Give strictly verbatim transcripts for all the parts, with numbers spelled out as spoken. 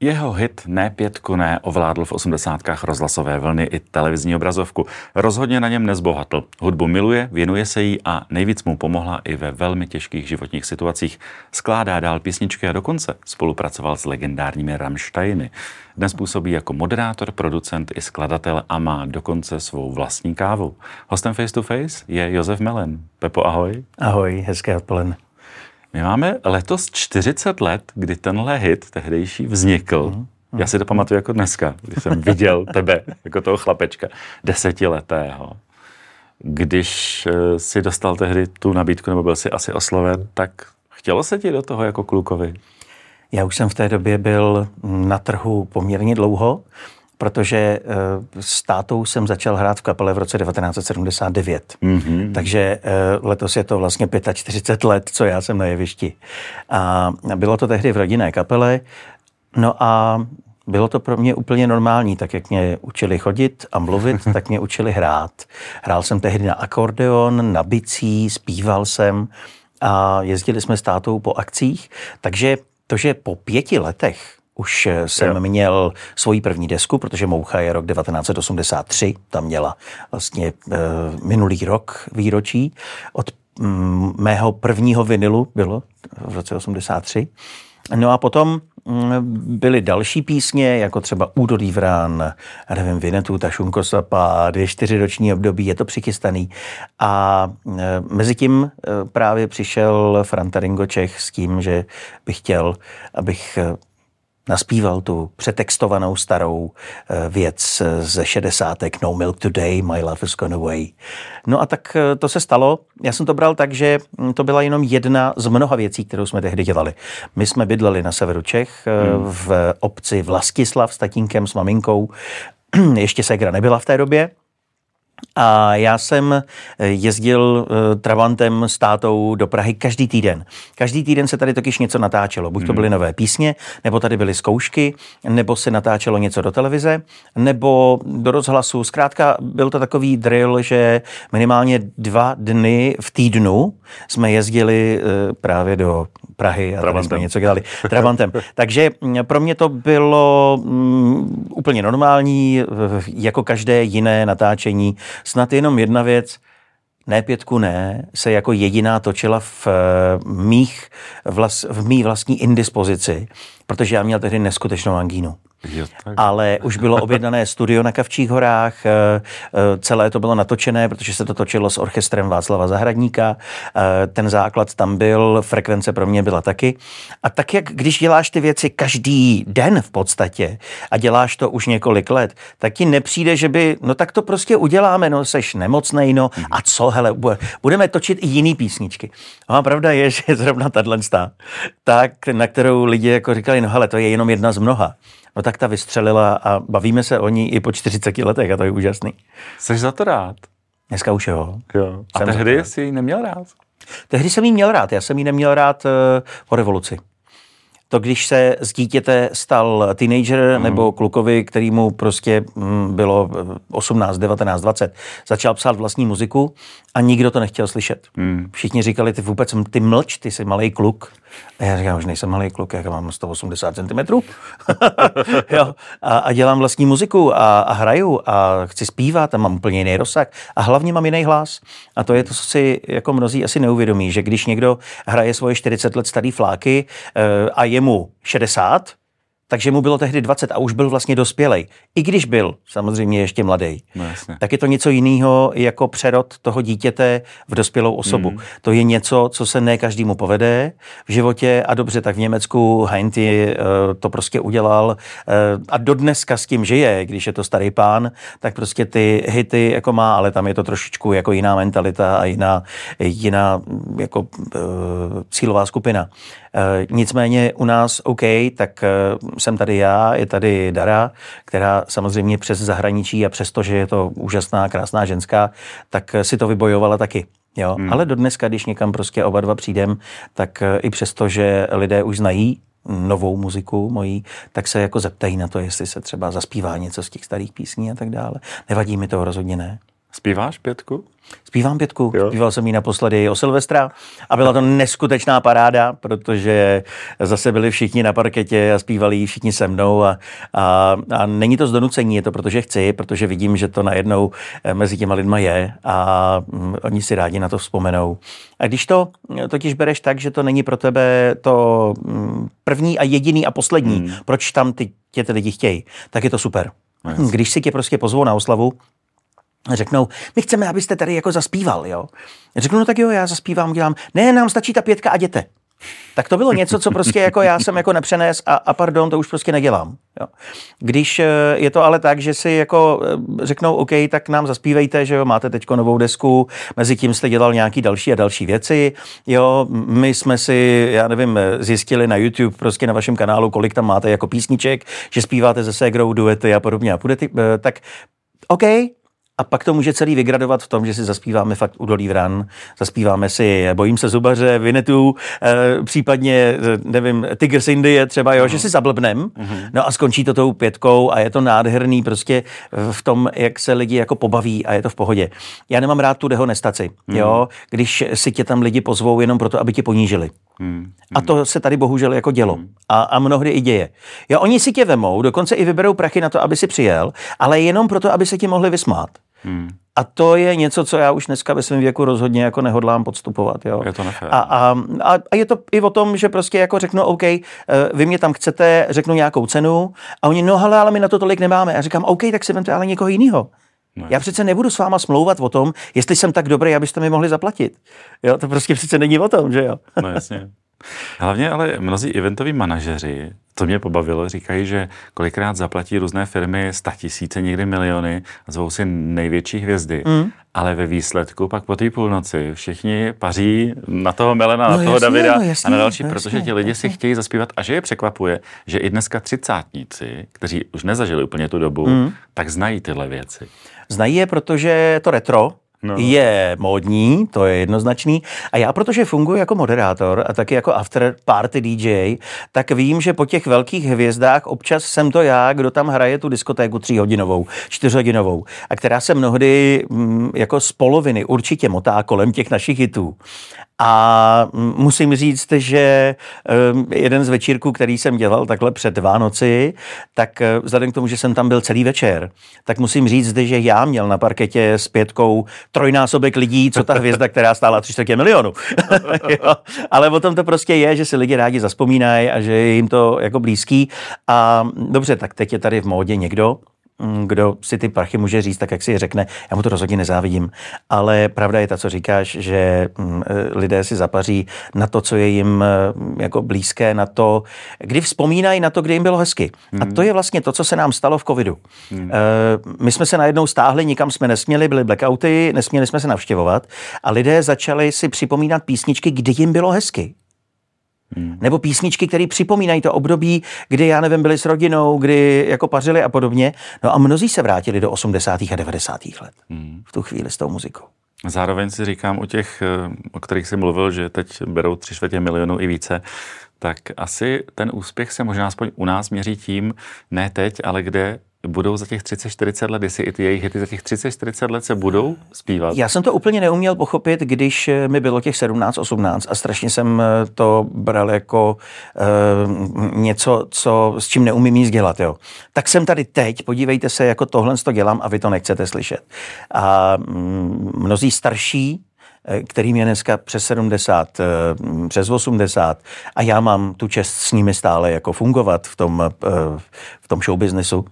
Jeho hit Ne pětku ne ovládl v osmdesátkách rozhlasové vlny i televizní obrazovku. Rozhodně na něm nezbohatl. Hudbu miluje, věnuje se jí a nejvíc mu pomohla i ve velmi těžkých životních situacích. Skládá dál písničky a dokonce spolupracoval s legendárními Rammsteiny. Dnes působí jako moderátor, producent i skladatel a má dokonce svou vlastní kávu. Hostem Face to Face je Josef Melen. Pepo, ahoj. Ahoj, hezké odpoledne. My máme letos čtyřicet let, kdy tenhle hit tehdejší vznikl. Mm, mm. Já si to pamatuju jako dneska, když jsem viděl tebe, jako toho chlapečka, desetiletého. Když si dostal tehdy tu nabídku, nebo byl si asi osloven, tak chtělo se ti do toho jako klukovi? Já už jsem v té době byl na trhu poměrně dlouho, protože s tátou jsem začal hrát v kapele v roce devatenáct set sedmdesát devět. Mm-hmm. Takže letos je to vlastně čtyřicet pět let, co já jsem na jevišti. A bylo to tehdy v rodinné kapele. No a bylo to pro mě úplně normální, tak jak mě učili chodit a mluvit, tak mě učili hrát. Hrál jsem tehdy na akordeon, na bicí, zpíval jsem a jezdili jsme s tátou po akcích. Takže to, že po pěti letech už jsem jo. měl svoji první desku, protože Moucha je rok devatenáct set osmdesát tři, tam měla vlastně e, minulý rok výročí. Od m, mého prvního vinilu bylo v roce osmdesát tři. No a potom byly další písně, jako třeba Údolí vrán, já nevím, Vinetu, ta Šunkosapa, dvě čtyřiroční období, je to přichystaný. A e, mezi tím e, právě přišel Franta Ringo Čech s tím, že bych chtěl, abych e, naspíval tu přetextovanou starou věc ze šedesátek No Milk Today, My Love Is Gone Away. No a tak to se stalo. Já jsem to bral tak, že to byla jenom jedna z mnoha věcí, kterou jsme tehdy dělali. My jsme bydleli na severu Čech hmm. v obci Vlastislav s tatínkem, s maminkou. Ještě ségra nebyla v té době. A já jsem jezdil Travantem s tátou do Prahy každý týden. Každý týden se tady totiž něco natáčelo. Buď to byly nové písně, nebo tady byly zkoušky, nebo se natáčelo něco do televize, nebo do rozhlasu. Zkrátka byl to takový drill, že minimálně dva dny v týdnu jsme jezdili právě do Prahy a tady jsme něco dělali. Travantem. Takže pro mě to bylo um, úplně normální, jako každé jiné natáčení. Snad jenom jedna věc, Ne pětku ne, se jako jediná točila v mých vlas, v mý vlastní indispozici, protože já měl tehdy neskutečnou angínu. Jo, ale už bylo objednané studio na Kavčích horách, celé to bylo natočené, protože se to točilo s orchestrem Václava Zahradníka, ten základ tam byl, frekvence pro mě byla taky. A tak jak když děláš ty věci každý den v podstatě a děláš to už několik let, tak ti nepřijde, že by, no tak to prostě uděláme, no seš nemocnej, no a co, hele, budeme točit i jiný písničky. No a pravda je, že zrovna tato, tak na kterou lidi jako říkali, no hele, to je jenom jedna z mnoha. No tak ta vystřelila a bavíme se o ní i po čtyřiceti letech a to je úžasný. Jsi za to rád? Dneska už jo. jo. A tehdy jsi ji neměl rád? Tehdy jsem ji měl rád. Já jsem ji neměl rád uh, po revoluci. To, když se z dítěte stal teenager mm. nebo klukovi, kterýmu prostě mm, bylo osmnáct, devatenáct, dvacet, začal psát vlastní muziku a nikdo to nechtěl slyšet. Mm. Všichni říkali, ty vůbec, ty mlč, ty jsi malej kluk. A já říkám, už nejsem malej kluk, já mám sto osmdesát centimetrů. jo, a, a dělám vlastní muziku a, a hraju a chci zpívat a mám úplně jiný rozsah a hlavně mám jiný hlas. A to je to, co si jako mnozí asi neuvědomí, že když někdo hraje svoje čtyřicet let starý fláky e, a je mu šedesát, takže mu bylo tehdy dvacet a už byl vlastně dospělej. I když byl samozřejmě ještě mladý. No, tak je to něco jiného jako přerod toho dítěte v dospělou osobu. Mm. To je něco, co se ne každému povede v životě a dobře, tak v Německu Heinty uh, to prostě udělal uh, a dodneska s tím žije, když je to starý pán, tak prostě ty hity jako má, ale tam je to trošičku jako jiná mentalita a jiná, jiná jako uh, cílová skupina. Uh, nicméně u nás OK, tak uh, jsem tady já, je tady Dara, která samozřejmě přes zahraničí a přesto, že je to úžasná, krásná ženská, tak si to vybojovala taky. Jo? Hmm. Ale do dneska, když někam prostě oba dva přijdem, tak i přesto, že lidé už znají novou muziku mojí, tak se jako zeptají na to, jestli se třeba zaspívá něco z těch starých písní a tak dále. Nevadí mi to rozhodně ne. Zpíváš pětku? Zpívám pětku, jo. Zpíval jsem ji naposledy o Silvestra a byla to neskutečná paráda, protože zase byli všichni na parketě a zpívali ji všichni se mnou a, a, a není to z donucení, je to protože chci, protože vidím, že to najednou mezi těma lidma je a mm, oni si rádi na to vzpomenou. A když to totiž bereš tak, že to není pro tebe to mm, první a jediný a poslední, hmm. proč tam ty, tě ty lidi chtějí, tak je to super. Yes. Když si tě prostě pozvou na oslavu, řeknou, my chceme, abyste tady jako zaspíval, jo. Řeknu, no tak jo, já zaspívám, dělám, ne, nám stačí ta pětka a jděte. Tak to bylo něco, co prostě jako já jsem jako nepřenes a, a pardon, to už prostě nedělám. Jo. Když je to ale tak, že si jako řeknou, OK, tak nám zaspívejte, že jo, máte teďko novou desku, mezi tím jste dělal nějaký další a další věci, jo, my jsme si, já nevím, zjistili na YouTube, prostě na vašem kanálu, kolik tam máte jako písniček, že zpíváte se ségrou, duety a podobně a půjdete, tak OK. A pak to může celý vygradovat v tom, že si zaspíváme fakt Údolí vran, zaspíváme si Bojím se zubaře, Vinetu, eh, případně, nevím, Tygr z Indie třeba, jo, uh-huh. že si zablbnem, uh-huh. no a skončí to tou pětkou a je to nádherný prostě v tom, jak se lidi jako pobaví a je to v pohodě. Já nemám rád tu dehonestaci, uh-huh. jo, když si tě tam lidi pozvou jenom proto, aby tě ponížili. Hmm. A to se tady bohužel jako dělo. Hmm. A, a mnohdy i děje. Jo, oni si tě vemou, dokonce i vyberou prachy na to, aby si přijel, ale jenom proto, aby se ti mohli vysmát. Hmm. A to je něco, co já už dneska ve svém věku rozhodně jako nehodlám podstupovat. Jo. Je to nefér. A, a, a je to i o tom, že prostě jako řeknu, OK, vy mě tam chcete, řeknu nějakou cenu a oni, no hele, ale my na to tolik nemáme. A říkám, OK, tak si vemte ale někoho jiného. No. Já přece nebudu s váma smlouvat o tom, jestli jsem tak dobrý, abyste mi mohli zaplatit. Jo, to prostě přece není o tom, že jo. No jasně. Hlavně ale mnozí eventoví manažeři, to mě pobavilo, říkají, že kolikrát zaplatí různé firmy statisíce, někdy miliony a zvou si největší hvězdy. Mm. Ale ve výsledku pak po té půlnoci všichni paří na toho Melena, no, na toho jasně, Davida no, jasně, a na další, jasně, protože ti lidi jasně. si chtějí zaspívat. A že je překvapuje, že i dneska třicátníci, kteří už nezažili úplně tu dobu, mm. tak znají tyhle věci. Znají je, protože to retro No. je módní, to je jednoznačný. A já, protože funguji jako moderátor a taky jako after party D J, tak vím, že po těch velkých hvězdách občas jsem to já, kdo tam hraje tu diskotéku tříhodinovou, čtyřhodinovou a která se mnohdy m, jako z poloviny určitě motá kolem těch našich hitů. A musím říct, že jeden z večírků, který jsem dělal takhle před Vánoci, tak vzhledem k tomu, že jsem tam byl celý večer, tak musím říct, že já měl na parketě s pětkou trojnásobek lidí, co ta hvězda, která stála tři čtvrtě milionu. Ale o tom to prostě je, že si lidi rádi zazpomínají a že je jim to jako blízký. A dobře, tak teď je tady v módě někdo, kdo si ty prachy může říct, tak jak si je řekne, já mu to rozhodně nezávidím. Ale pravda je ta, co říkáš, že lidé si zapaří na to, co je jim jako blízké, na to, kdy vzpomínají na to, kdy jim bylo hezky. Hmm. A to je vlastně to, co se nám stalo v covidu. Hmm. My jsme se najednou stáhli, nikam jsme nesměli, byly blackouty, nesměli jsme se navštěvovat a lidé začali si připomínat písničky, kdy jim bylo hezky. Hmm. Nebo písničky, které připomínají to období, kdy, já nevím, byli s rodinou, kdy jako pařili a podobně. No a mnozí se vrátili do osmdesátých a devadesátých let hmm. v tu chvíli s tou muzikou. Zároveň si říkám u těch, o kterých jsi mluvil, že teď berou tři čtvrtě milionu i více, tak asi ten úspěch se možná aspoň u nás měří tím, ne teď, ale kde budou za těch třicet čtyřicet let, jestli i ty jejich hity za těch třicet čtyřicet let se budou zpívat? Já jsem to úplně neuměl pochopit, když mi bylo těch sedmnáct osmnáct a strašně jsem to bral jako uh, něco, co, s čím neumím nic dělat. Jo. Tak jsem tady teď, podívejte se, jako tohle to dělám a vy to nechcete slyšet. A mm, mnozí starší, kterým je dneska přes sedmdesát, přes osmdesát a já mám tu čest s nimi stále jako fungovat v tom, v tom showbiznesu,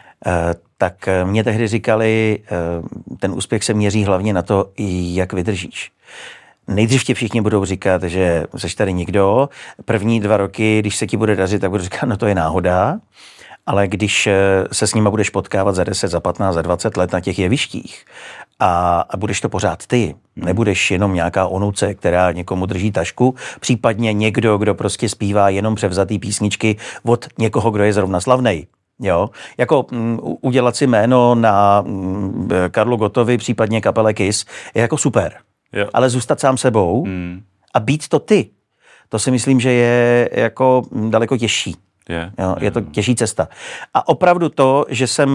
tak mě tehdy říkali, ten úspěch se měří hlavně na to, jak vydržíš. Nejdřív ti všichni budou říkat, že seš tady nikdo, první dva roky, když se ti bude dařit, tak budu říkat, no to je náhoda, ale když se s nima budeš potkávat za deset, za patnáct, za dvacet let na těch jevištích a, a budeš to pořád ty, nebudeš jenom nějaká onuce, která někomu drží tašku, případně někdo, kdo prostě zpívá jenom převzatý písničky od někoho, kdo je zrovna slavnej. Jo, jako m, udělat si jméno na m, Karlu Gottovi, případně kapele Kiss, je jako super. Jo. Ale zůstat sám sebou mm. a být to ty, to si myslím, že je jako daleko těžší. Yeah, jo, yeah. Je to těžší cesta. A opravdu to, že jsem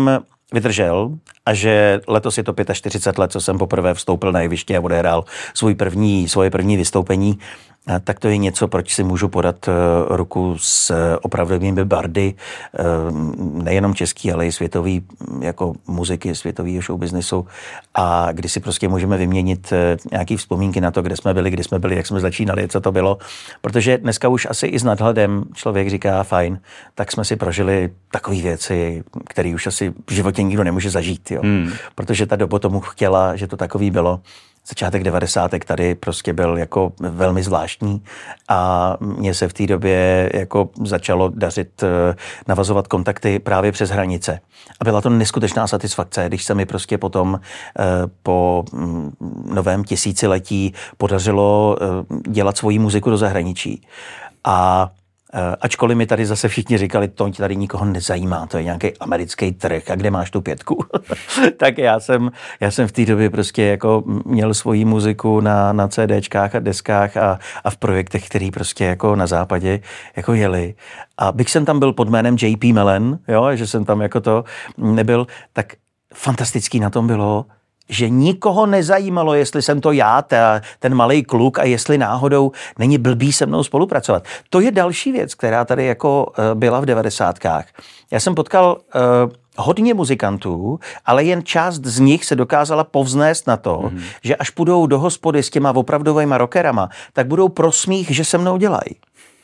vydržel a že letos je to čtyřicet pět let, co jsem poprvé vstoupil na jeviště a odehrál svůj první, svoje první vystoupení, tak to je něco, proč si můžu podat ruku s opravdovými bardy, nejenom český, ale i světový, jako muziky, světového showbiznesu, a kdy si prostě můžeme vyměnit nějaký vzpomínky na to, kde jsme byli, kdy jsme byli, jak jsme začínali, co to bylo. Protože dneska už asi i s nadhledem člověk říká, fajn, tak jsme si prožili takové věci, které už asi v životě nikdo nemůže zažít. Jo? Hmm. Protože ta doba tomu chtěla, že to takový bylo. Začátek devadesátek tady prostě byl jako velmi zvláštní a mně se v té době jako začalo dařit navazovat kontakty právě přes hranice. A byla to neskutečná satisfakce, když se mi prostě potom po novém tisíciletí podařilo dělat svoji muziku do zahraničí. A ačkoliv mi tady zase všichni říkali, to tady nikoho nezajímá, to je nějaký americký trh, a kde máš tu pětku? Tak já jsem, já jsem v té době prostě jako měl svoji muziku na, na CDčkách a deskách a, a v projektech, který prostě jako na západě jako jeli. A byť jsem tam byl pod jménem J P Melen, jo, že jsem tam jako to nebyl, tak fantastický na tom bylo, že nikoho nezajímalo, jestli jsem to já, ta, ten malej kluk, a jestli náhodou není blbý se mnou spolupracovat. To je další věc, která tady jako byla v devadesátkách. Já jsem potkal uh, hodně muzikantů, ale jen část z nich se dokázala povznést na to, mm-hmm. že až půjdou do hospody s těma opravdovejma rockerama, tak budou pro smích, že se mnou dělají.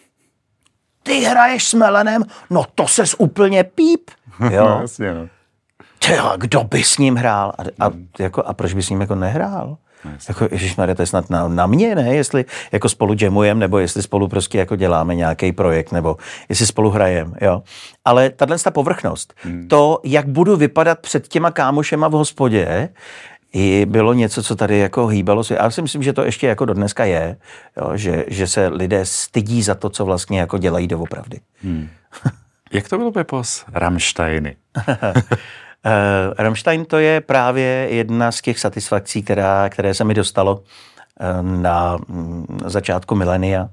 Ty hraješ s Melenem? No to ses úplně píp. Jo. No, jasně, no. Tyjo, kdo by s ním hrál? A, a, jako, a proč by s ním jako nehrál? Jako, ježišmarja, to je snad na, na mě, ne? Jestli jako spolu jamujeme, nebo jestli spolu prostě jako děláme nějaký projekt, nebo jestli spolu hrajeme, jo. Ale tahle ta povrchnost, hmm. to, jak budu vypadat před těma kámošema v hospodě, i bylo něco, co tady jako hýbalo. Já si myslím, že to ještě jako do dneska je, jo, že, že se lidé stydí za to, co vlastně jako dělají doopravdy. Hmm. Jak to bylo, Pepo, s Rammsteiny? Uh, Rammstein, to je právě jedna z těch satisfakcí, která, které se mi dostalo uh, na um, začátku milénia.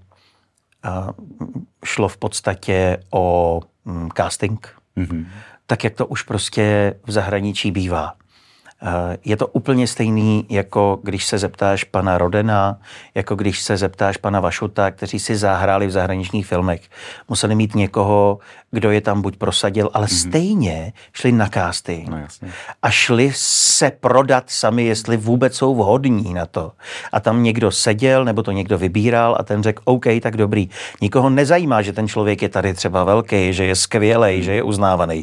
Uh, šlo v podstatě o um, casting, mm-hmm. tak jak to už prostě v zahraničí bývá. Uh, je to úplně stejný, jako když se zeptáš pana Rodena, jako když se zeptáš pana Vašuta, kteří si zahráli v zahraničních filmech. Museli mít někoho, kdo je tam buď prosadil, ale mm-hmm. stejně šli na casting. No, jasně. A šli se prodat sami, jestli vůbec jsou vhodní na to. A tam někdo seděl, nebo to někdo vybíral a ten řekl, OK, tak dobrý. Nikoho nezajímá, že ten člověk je tady třeba velký, že je skvělej, že je uznávaný.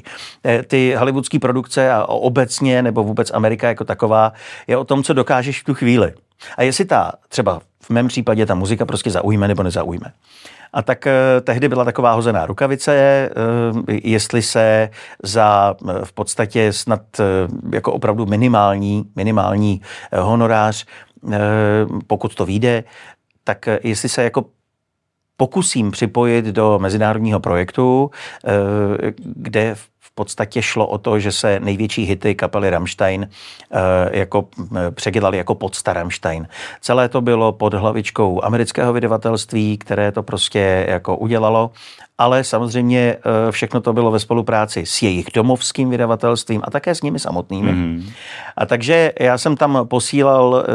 Ty hollywoodský produkce a obecně, nebo vůbec Amerika jako taková, je o tom, co dokážeš v tu chvíli. A jestli ta, třeba v mém případě ta muzika prostě zaujme nebo nezaujme. A tak eh, tehdy byla taková hozená rukavice, eh, jestli se za eh, v podstatě snad eh, jako opravdu minimální, minimální eh, honorář, eh, pokud to vyjde, tak eh, jestli se jako pokusím připojit do mezinárodního projektu, eh, kde v podstatě šlo o to, že se největší hity kapely Rammstein jako předělali jako podsta Rammstein. Celé to bylo pod hlavičkou amerického vydavatelství, které to prostě jako udělalo, ale samozřejmě všechno to bylo ve spolupráci s jejich domovským vydavatelstvím a také s nimi samotnými. Mm. A takže já jsem tam posílal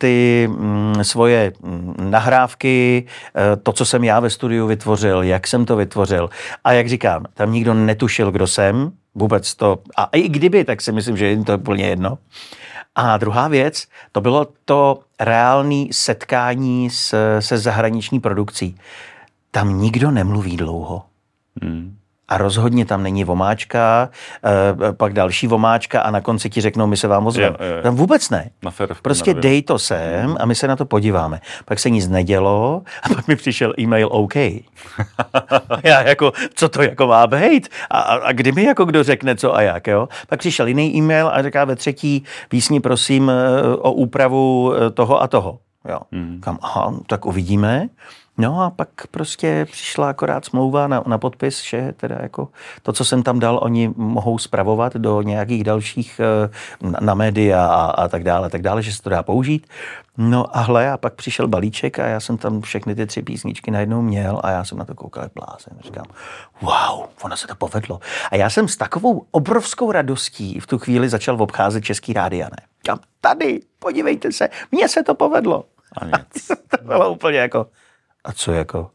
ty svoje nahrávky, to, co jsem já ve studiu vytvořil, jak jsem to vytvořil. A jak říkám, tam nikdo netušil, kdo jsem, vůbec to, a i kdyby, tak si myslím, že je to úplně jedno. A druhá věc, to bylo to reálné setkání s, se zahraniční produkcí. Tam nikdo nemluví dlouho. Hmm. A rozhodně tam není vomáčka, eh, pak další vomáčka a na konci ti řeknou, my se vám ozveme. Tam vůbec ne. Prostě dej to sem a my se na to podíváme. Pak se nic nedělo a pak mi přišel e-mail OK. Já jako, co to jako má být? A, a, a kdy mi jako kdo řekne co a jak, jo? Pak přišel jiný e-mail a říká ve třetí písni prosím o úpravu toho a toho. Jo. Hmm. Kam, aha, tak uvidíme. No a pak prostě přišla akorát smlouva na, na podpis, že teda jako to, co jsem tam dal, oni mohou spravovat do nějakých dalších na, na média a, a tak dále, tak dále, že se to dá použít. No a hle, a pak přišel balíček a já jsem tam všechny ty tři písničky najednou měl a já jsem na to koukal jak blázen. Říkám, wow, ono se to povedlo. A já jsem s takovou obrovskou radostí v tu chvíli začal obcházet český rádia, ne? Říkám, tady, podívejte se, mně se to povedlo. A nic. To bylo úplně jako, a co jako?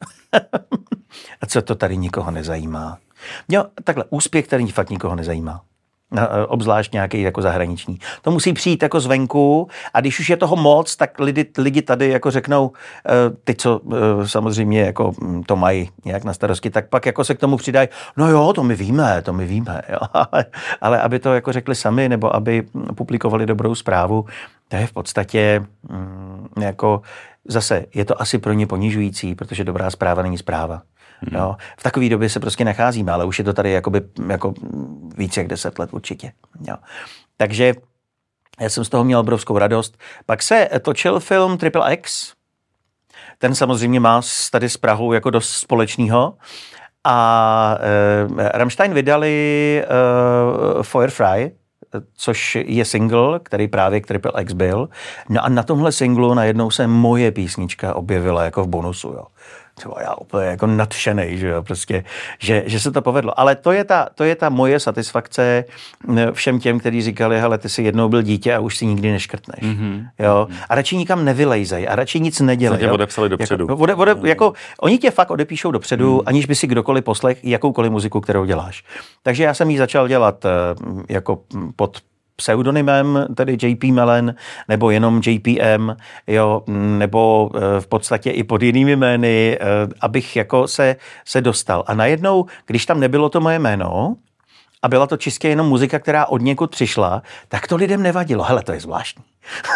A co to tady nikoho nezajímá? Jo, takhle, úspěch tady fakt nikoho nezajímá. Obzvlášť nějaký jako zahraniční. To musí přijít jako zvenku a když už je toho moc, tak lidi, lidi tady jako řeknou, ty, co samozřejmě jako to mají nějak na starosti, tak pak jako se k tomu přidají, no jo, to my víme, to my víme, jo. Ale, ale aby to jako řekli sami, nebo aby publikovali dobrou zprávu, to je v podstatě jako zase, je to asi pro ně ponižující, protože dobrá zpráva není zpráva. Hmm. Jo. V takové době se prostě nacházíme, ale už je to tady jakoby, jako víc jak deset let určitě. Jo. Takže já jsem z toho měl obrovskou radost. Pak se točil film Triple X. Ten samozřejmě má tady s Prahou jako dost společného. A e, Rammstein vydali e, Feuerfrei, což je single, který právě k Triple X byl. No a na tomhle singlu najednou se moje písnička objevila jako v bonusu, jo. Třeba já úplně jako nadšenej, že jo, prostě, že, že se to povedlo. Ale to je ta, to je ta moje satisfakce všem těm, kteří říkali, hele, ty jsi jednou byl dítě a už si nikdy neškrtneš. Mm-hmm. Jo. A radši nikam nevylejzej a radši nic nedělej. Tě odepsali dopředu. Jako, ode, ode, jako, oni tě fakt odepíšou dopředu, mm. aniž by si kdokoliv poslech jakoukoliv muziku, kterou děláš. Takže já jsem ji začal dělat jako pod pseudonymem, tedy J P Melen, nebo jenom J P M, jo, nebo v podstatě i pod jinými jmény, abych jako se, se dostal. A najednou, když tam nebylo to moje jméno a byla to čistě jenom muzika, která od někud přišla, tak to lidem nevadilo. Hele, to je zvláštní.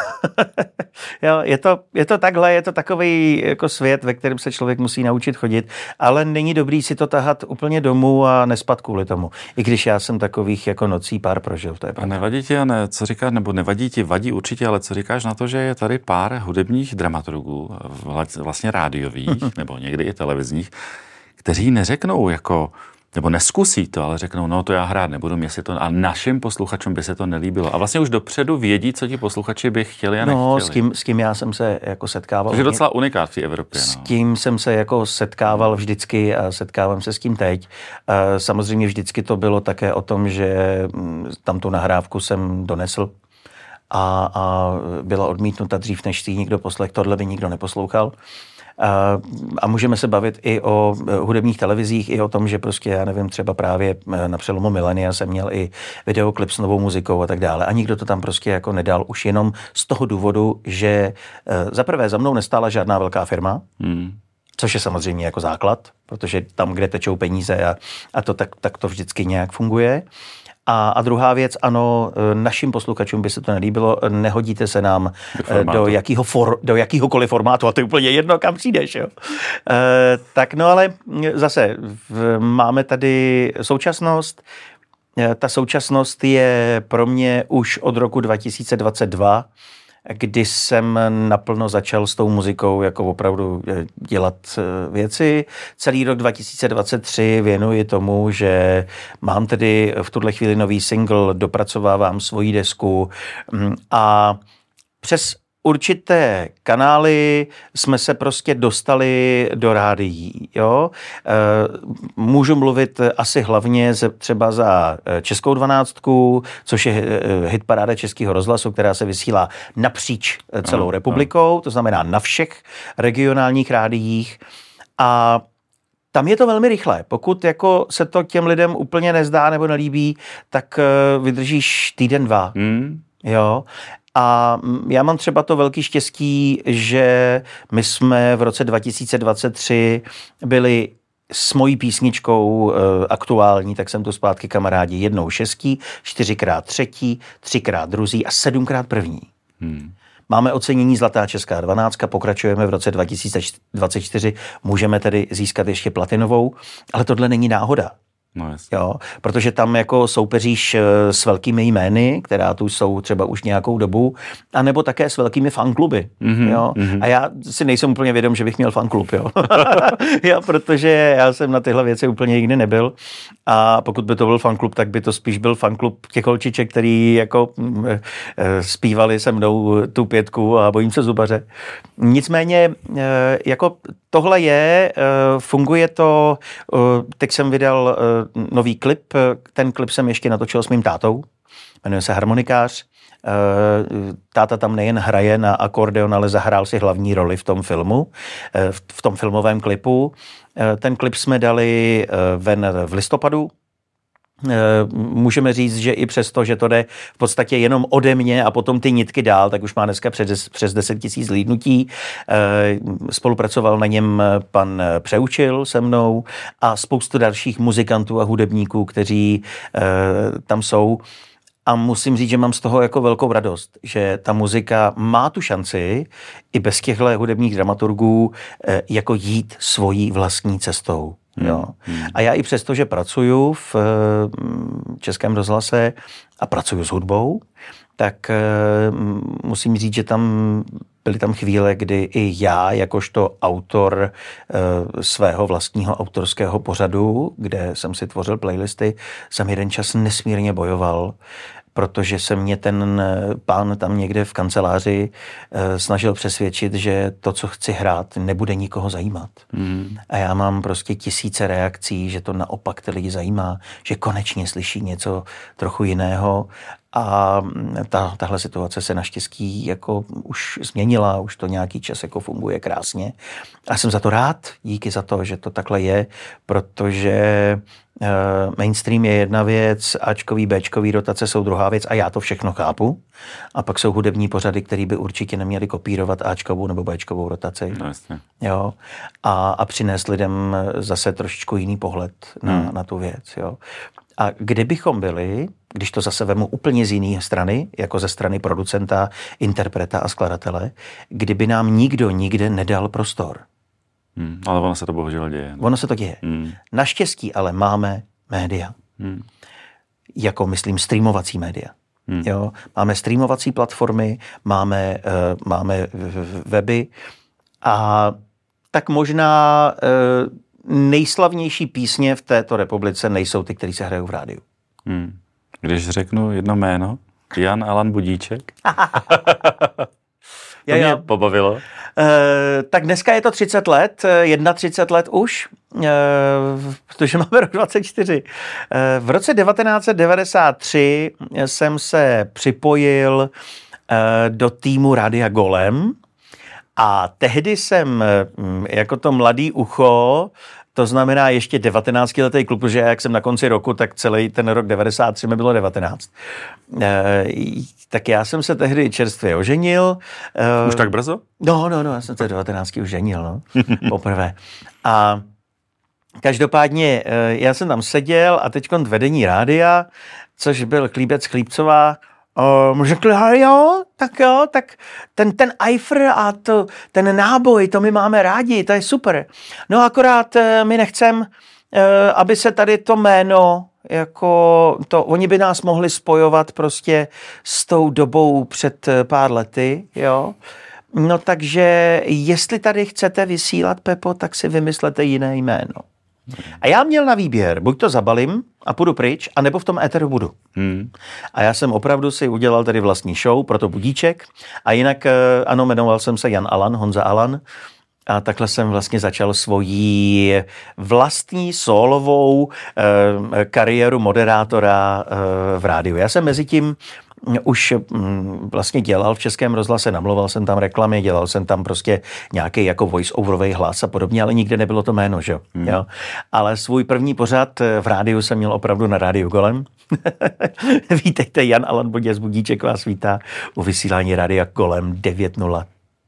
Jo, je to, je to takhle, je to takový jako svět, ve kterém se člověk musí naučit chodit, ale není dobrý si to tahat úplně domů a nespat kvůli tomu. I když já jsem takových jako nocí pár prožil, to je pravda. A nevadí ti, ne, co říkáš, nebo nevadí ti, vadí určitě, ale co říkáš na to, že je tady pár hudebních dramaturgů, vlastně rádiových, nebo někdy i televizních, kteří neřeknou jako nebo neskusí to, ale řeknou, no to já hrát nebudu, mě se to, a našim posluchačům by se to nelíbilo. A vlastně už dopředu vědí, co ti posluchači by chtěli a nechtěli. No, s tím, s tím já jsem se jako setkával. To je docela unikát v té Evropě. S no. tím jsem se jako setkával vždycky a setkávám se s tím teď. Samozřejmě vždycky to bylo také o tom, že tam tu nahrávku jsem donesl a, a byla odmítnuta dřív, než si ji někdo poslech. Tohle by nikdo neposlouchal. A, a můžeme se bavit i o hudebních televizích, i o tom, že prostě, já nevím, třeba právě na přelomu milénia jsem měl i videoklip s novou muzikou a tak dále. A nikdo to tam prostě jako nedal už jenom z toho důvodu, že za prvé za mnou nestála žádná velká firma, hmm. což je samozřejmě jako základ, protože tam, kde tečou peníze a, a to tak, tak to vždycky nějak funguje. A, a druhá věc, ano, našim posluchačům by se to nelíbilo, nehodíte se nám do, jakýho for, do jakýhokoliv formátu, a to je úplně jedno, kam přijdeš. Jo. E, tak no ale zase v, máme tady současnost. E, ta současnost je pro mě už od roku dva tisíce dvacet dva, kdy jsem naplno začal s tou muzikou jako opravdu dělat věci. Celý rok dva tisíce dvacet tři věnuji tomu, že mám tedy v tuhle chvíli nový single, dopracovávám svoji desku a přes určité kanály jsme se prostě dostali do rádií. Jo? Můžu mluvit asi hlavně třeba za Českou dvanáctku, což je hitparáda Českého rozhlasu, která se vysílá napříč celou no, republikou, no. To znamená na všech regionálních rádiích. A tam je to velmi rychlé. Pokud jako se to těm lidem úplně nezdá nebo nelíbí, tak vydržíš týden, dva. Hmm. Jo. A já mám třeba to velký štěstí, že my jsme v roce dva tisíce dvacet tři byli s mojí písničkou e, aktuální, tak jsem tu zpátky kamarádi, jednou šestí, čtyřikrát třetí, třikrát druzí a sedmkrát první. Hmm. Máme ocenění Zlatá česká dvanáctka, pokračujeme v roce dva tisíce dvacet čtyři, můžeme tedy získat ještě platinovou, ale tohle není náhoda. No jasně. Jo, protože tam jako soupeříš s velkými jmény, která tu jsou třeba už nějakou dobu, anebo také s velkými fankluby. Mm-hmm, jo. Mm-hmm. A já si nejsem úplně vědom, že bych měl fanklub, jo. jo, protože já jsem na tyhle věci úplně nikdy nebyl. A pokud by to byl fanklub, tak by to spíš byl fanklub těch holčiček, který jako zpívali se mnou tu pětku a bojím se zubaře. Nicméně jako tohle je, funguje to, teď jsem vydal nový klip, ten klip jsem ještě natočil s mým tátou, jmenuje se Harmonikář. Táta tam nejen hraje na akordeon, ale zahrál si hlavní roli v tom filmu, v tom filmovém klipu. Ten klip jsme dali ven v listopadu. Můžeme říct, že i přesto, že to jde v podstatě jenom ode mě a potom ty nitky dál, tak už má dneska přes, přes deset tisíc zhlídnutí. Spolupracoval na něm pan Přeučil se mnou a spoustu dalších muzikantů a hudebníků, kteří tam jsou. A musím říct, že mám z toho jako velkou radost, že ta muzika má tu šanci i bez těchto hudebních dramaturgů jako jít svojí vlastní cestou. Jo. Hmm. A já i přesto, že pracuju v Českém rozhlase a pracuju s hudbou, tak musím říct, že tam byly tam chvíle, kdy i já, jakožto autor svého vlastního autorského pořadu, kde jsem si tvořil playlisty, jsem jeden čas nesmírně bojoval, protože se mě ten pán tam někde v kanceláři snažil přesvědčit, že to, co chci hrát, nebude nikoho zajímat. Mm. A já mám prostě tisíce reakcí, že to naopak ty lidi zajímá, že konečně slyší něco trochu jiného. A ta, tahle situace se naštěstí jako už změnila, už to nějaký čas jako funguje krásně. A jsem za to rád, díky za to, že to takhle je, protože Uh, mainstream je jedna věc, Ačkový, Bčkový rotace jsou druhá věc a já to všechno chápu. A pak jsou hudební pořady, které by určitě neměly kopírovat Ačkovou nebo Bčkovou rotaci. No, jasně. Jo. A, a přinést lidem zase trošičku jiný pohled na, hmm. na tu věc. Jo. A kdybychom byli, když to zase vemu úplně z jiné strany, jako ze strany producenta, interpreta a skladatele, kdyby nám nikdo nikde nedal prostor. Hmm, ale ono se to bohužel děje. Ne? Ono se to děje. Hmm. Naštěstí ale máme média. Hmm. Jako myslím streamovací média. Hmm. Jo? Máme streamovací platformy, máme, uh, máme weby a tak možná uh, nejslavnější písně v této republice nejsou ty, které se hrajou v rádiu. Hmm. Když řeknu jedno jméno, Jan Alan Budíček. To mě já, pobavilo. Uh, tak dneska je to třicet let, třicet jedna let už, uh, protože máme rok dvacet čtyři. Uh, v roce devatenáct set devadesát tři jsem se připojil uh, do týmu Rádia Golem a tehdy jsem uh, jako to mladý ucho, to znamená ještě devatenáctiletý kluk, protože jak jsem na konci roku, tak celý ten rok devadesát tři mi bylo devatenáct. E, tak já jsem se tehdy čerstvě oženil. E, už tak brzo? No, no, no, já jsem se devatenácti už ženil, no, poprvé. A každopádně já jsem tam seděl a teďkon vedení rádia, což byl Chlíbec Chlípcová, Um, řekli, jo, tak jo, tak ten, ten Eifr a to, ten náboj, to my máme rádi, to je super. No akorát my nechcem, aby se tady to jméno, jako to, oni by nás mohli spojovat prostě s tou dobou před pár lety, jo. No takže jestli tady chcete vysílat, Pepo, tak si vymyslete jiné jméno. A já měl na výběr, buď to zabalím a půjdu pryč, anebo v tom éteru budu. Hmm. A já jsem opravdu si udělal tady vlastní show, proto Budíček. A jinak, ano, jmenoval jsem se Jan Alan, Honza Alan. A takhle jsem vlastně začal svoji vlastní sólovou eh, kariéru moderátora eh, v rádiu. Já jsem mezi tím už vlastně dělal v Českém rozhlase, namlouval jsem tam reklamy, dělal jsem tam prostě nějaký jako voice-overový hlas a podobně, ale nikde nebylo to jméno, že hmm. jo. Ale svůj první pořad v rádiu jsem měl opravdu na Rádiu Golem. Vítejte, Jan Alan Boděs Budíček vás vítá u vysílání Rádia Golem devět nula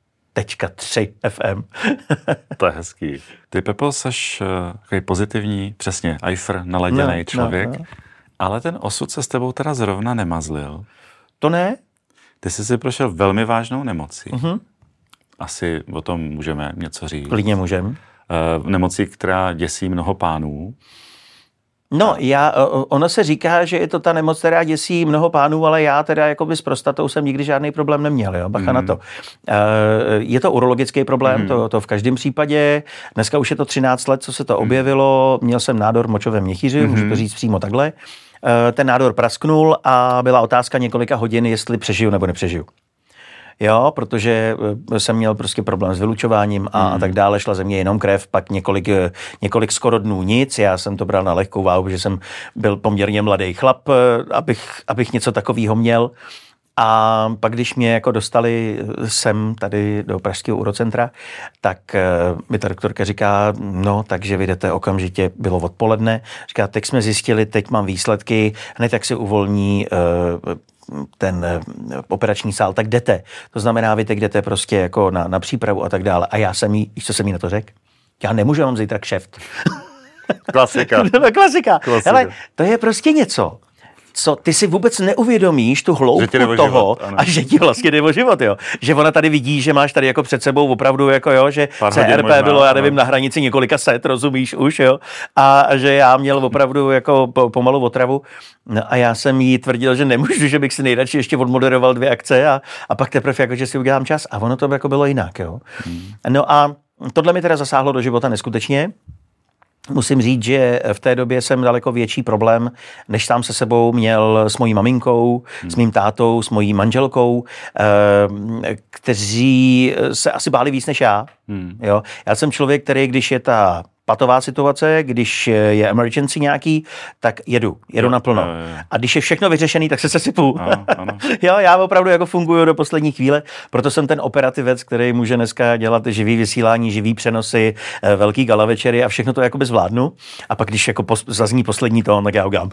tři F M. To je hezký. Ty, Pepo, seš takový pozitivní, přesně, Eifr, naladěný no, člověk, no, no. Ale ten osud se s tebou teda zrovna nemazlil. To ne? Ty jsi si prošel velmi vážnou nemocí. Uh-huh. Asi o tom můžeme něco říct. Klidně můžeme. Uh, nemocí, která děsí mnoho pánů. No, já, ono se říká, že je to ta nemoc, která děsí mnoho pánů, ale já teda jakoby s prostatou jsem nikdy žádný problém neměl, jo, bacha mm. na to. Je to urologický problém, mm. to, to v každém případě. Dneska už je to třináct let, co se to objevilo, měl jsem nádor v močovém měchýři, mm. můžu to říct přímo takhle. Ten nádor prasknul a byla otázka několika hodin, jestli přežiju nebo nepřežiju. Jo, protože jsem měl prostě problém s vylučováním a, hmm. a tak dále, šla ze mě jenom krev, pak několik, několik skoro dnů nic, já jsem to bral na lehkou váhu, protože jsem byl poměrně mladý chlap, abych, abych něco takového měl. A pak, když mě jako dostali sem tady do pražského urocentra, tak mi ta doktorka říká, no, takže vy jdete okamžitě, bylo odpoledne, říká, teď jsme zjistili, teď mám výsledky, hned jak se uvolní ten operační sál, tak jdete. To znamená, vy teď jdete prostě jako na, na přípravu a tak dále. A já jsem jí, víš, co jsem jí na to řekl? Já nemůžu, mám zítra kšeft. Klasika. Klasika. Klasika. Hele, to je prostě něco, co ty si vůbec neuvědomíš, tu hloubku toho, život, a že ti vlastně jde o život, jo. Že ona tady vidí, že máš tady jako před sebou opravdu jako jo, že pár C R P možná, bylo, já nevím, no. na hranici několika set, rozumíš už, jo. A že já měl opravdu jako pomalu otravu. No a já jsem jí tvrdil, že nemůžu, že bych si nejradši ještě odmoderoval dvě akce a, a pak teprve jako, že si udělám čas. A ono to jako bylo jinak, jo. Hmm. No a tohle mi teda zasáhlo do života neskutečně. Musím říct, že v té době jsem daleko větší problém, než sám se sebou měl s mojí maminkou, hmm. s mým tátou, s mojí manželkou, kteří se asi báli víc než já. Hmm. Jo? Já jsem člověk, který, když je ta patová situace, když je emergency nějaký, tak jedu, jedu jo, naplno. Jo, jo. A když je všechno vyřešený, tak se sesypu. Ano, ano. Jo, já opravdu jako funguju do poslední chvíle, proto jsem ten operativec, který může dneska dělat živý vysílání, živý přenosy, velký gala večery a všechno to jakoby zvládnu. A pak, když jako pos- zazní poslední tón, tak já udělám.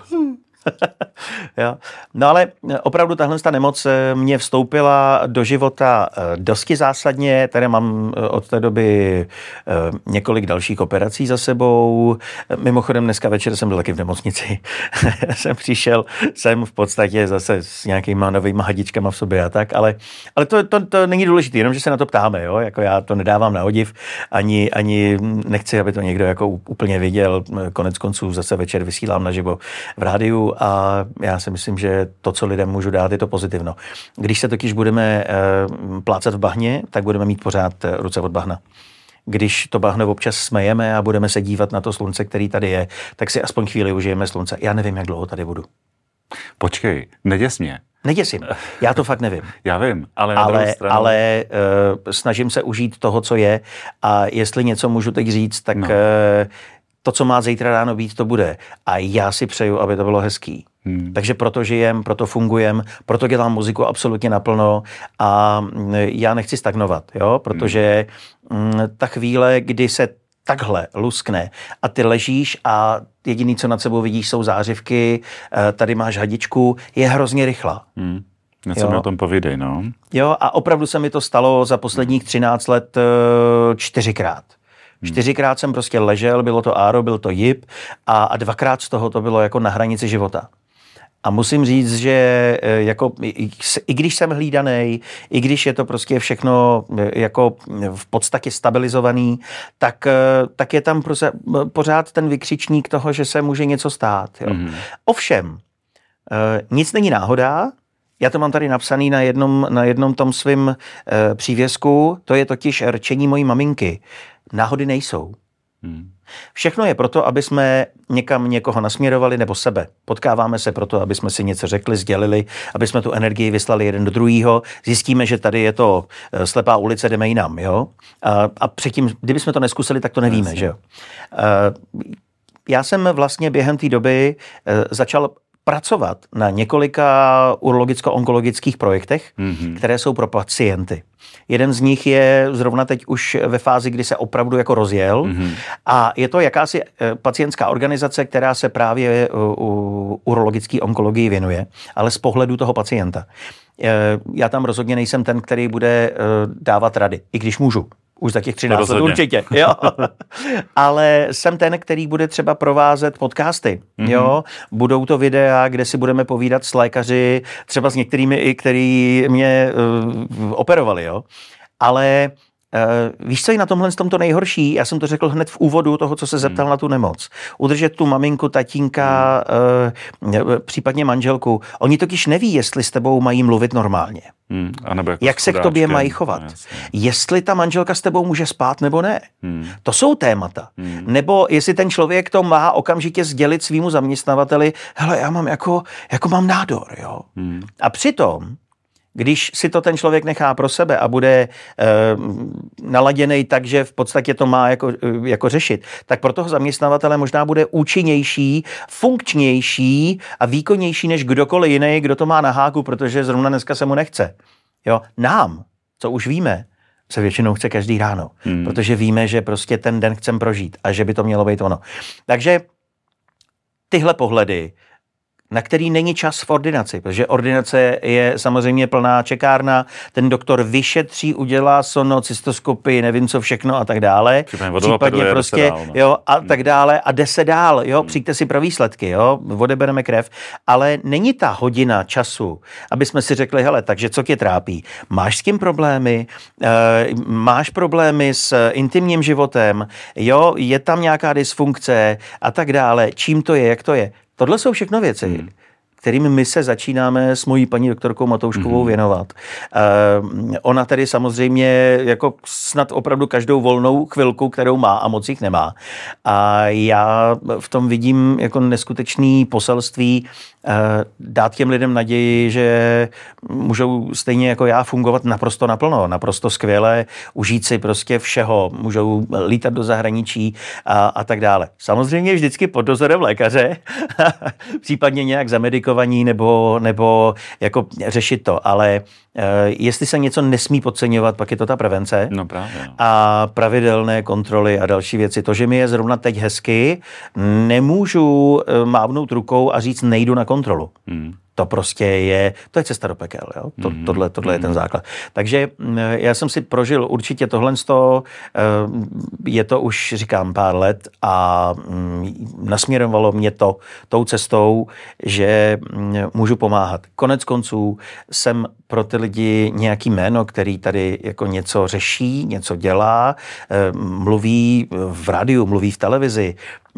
Jo. No ale opravdu tahle ta nemoc mě vstoupila do života dosti zásadně, tady mám od té doby několik dalších operací za sebou. Mimochodem dneska večer jsem byl taky v nemocnici. jsem přišel, jsem v podstatě zase s nějakýma novýma hadičkama v sobě a tak, ale, ale to, to, to není důležité, jenom že se na to ptáme, jo? Jako já to nedávám na odiv, ani, ani nechci, aby to někdo jako úplně viděl. Konec konců zase večer vysílám naživo v rádiu a já si myslím, že to, co lidem můžu dát, je to pozitivno. Když se totiž budeme e, plácat v bahně, tak budeme mít pořád ruce od bahna. Když to bahno občas smejeme a budeme se dívat na to slunce, který tady je, tak si aspoň chvíli užijeme slunce. Já nevím, jak dlouho tady budu. Počkej, neděs mě. Neděsím. Já to fakt nevím. Já vím, ale na ale, druhou stranu... ale uh, snažím se užít toho, co je a jestli něco můžu teď říct, tak no. uh, to, co má zítra ráno být, to bude. A já si přeju, aby to bylo hezký. Hmm. Takže proto žijem, proto fungujem, proto dělám muziku absolutně naplno a já nechci stagnovat, jo? Protože hmm. ta chvíle, kdy se takhle luskne a ty ležíš a jediný, co nad sebou vidíš, jsou zářivky, tady máš hadičku, je hrozně rychlá. Hmm. Něco mi o tom povídej, no. Jo, a opravdu se mi to stalo za posledních třináct let čtyřikrát. Čtyřikrát jsem prostě ležel, bylo to áro, byl to jip a, a dvakrát z toho to bylo jako na hranici života. A musím říct, že jako, i, i když jsem hlídaný, i když je to prostě všechno jako v podstatě stabilizovaný, tak, tak je tam pořád ten vykřičník toho, že se může něco stát. Jo. Mm-hmm. Ovšem, nic není náhoda. Já to mám tady napsaný na jednom, na jednom tom svým přívěsku, to je totiž rčení mojí maminky. Náhody nejsou. Hmm. Všechno je proto, aby jsme někam někoho nasměrovali nebo sebe. Potkáváme se proto, aby jsme si něco řekli, sdělili, aby jsme tu energii vyslali jeden do druhého. Zjistíme, že tady je to slepá ulice, jdeme jinam. Jo? A, a předtím, kdybychom to neskusili, tak to nevíme. Že jo? Já jsem vlastně během té doby začal pracovat na několika urologicko-onkologických projektech, mm-hmm. které jsou pro pacienty. Jeden z nich je zrovna teď už ve fázi, kdy se opravdu jako rozjel mm-hmm. a je to jakási pacientská organizace, která se právě u urologické onkologii věnuje, ale z pohledu toho pacienta. Já tam rozhodně nejsem ten, který bude dávat rady, i když můžu. Už za těch třináct let určitě, jo. Ale jsem ten, který bude třeba provázet podcasty, mm-hmm. jo. Budou to videa, kde si budeme povídat s lékaři, třeba s některými i, který mě uh, operovali, jo. Ale Uh, víš, co je na tomhle tom to nejhorší? Já jsem to řekl hned v úvodu toho, co se zeptal hmm. na tu nemoc. Udržet tu maminku, tatínka, hmm. uh, případně manželku. Oni totiž neví, jestli s tebou mají mluvit normálně. Hmm. Jako Jak se k tobě mají chovat. No, jestli ta manželka s tebou může spát nebo ne. Hmm. To jsou témata. Hmm. Nebo jestli ten člověk to má okamžitě sdělit svýmu zaměstnavateli, hele, já mám jako, jako mám nádor. Jo? Hmm. A přitom když si to ten člověk nechá pro sebe a bude e, naladěnej tak, že v podstatě to má jako, jako řešit, tak pro toho zaměstnavatele možná bude účinnější, funkčnější a výkonnější než kdokoliv jiný, kdo to má na háku, protože zrovna dneska se mu nechce. Jo? Nám, co už víme, se většinou chce každý ráno, hmm. protože víme, že prostě ten den chcem prožít a že by to mělo být ono. Takže tyhle pohledy, na který není čas v ordinaci, protože ordinace je samozřejmě plná čekárna, ten doktor vyšetří, udělá sonocystoskopii, nevím co všechno a tak dále. Případně prostě, dál, no. jo, a tak dále a jde se dál, jo, hmm. přijďte si pro výsledky, jo, odebereme krev, ale není ta hodina času, aby jsme si řekli, hele, takže co tě trápí? Máš s tím problémy? E, máš problémy s intimním životem? Jo, je tam nějaká dysfunkce a tak dále. Čím to je, jak to je? Tohle jsou všechno věci, hmm. kterými my se začínáme s mojí paní doktorkou Matouškovou hmm. věnovat. Uh, ona tedy samozřejmě jako snad opravdu každou volnou chvilku, kterou má a moc jich nemá. A já v tom vidím jako neskutečný poselství uh, dát těm lidem naději, že můžou stejně jako já fungovat naprosto naplno, naprosto skvěle, užít si prostě všeho, můžou lítat do zahraničí a, a tak dále. Samozřejmě vždycky pod dozorem lékaře, případně nějak zamedikovaní nebo, nebo jako řešit to, ale uh, jestli se něco nesmí podceňovat, pak je to ta prevence no právě, no. a pravidelné kontroly a další věci. To, že mi je zrovna teď hezky, nemůžu mávnout rukou a říct nejdu na kontrolu. Hmm. To prostě je, to je cesta do pekel, jo? To, mm. tohle, tohle je ten základ. Takže já jsem si prožil určitě tohle z toho, je to už, říkám, pár let a nasměrovalo mě to tou cestou, že můžu pomáhat. Konec konců jsem pro ty lidi nějaký jméno, který tady jako něco řeší, něco dělá, mluví v rádiu, mluví v televizi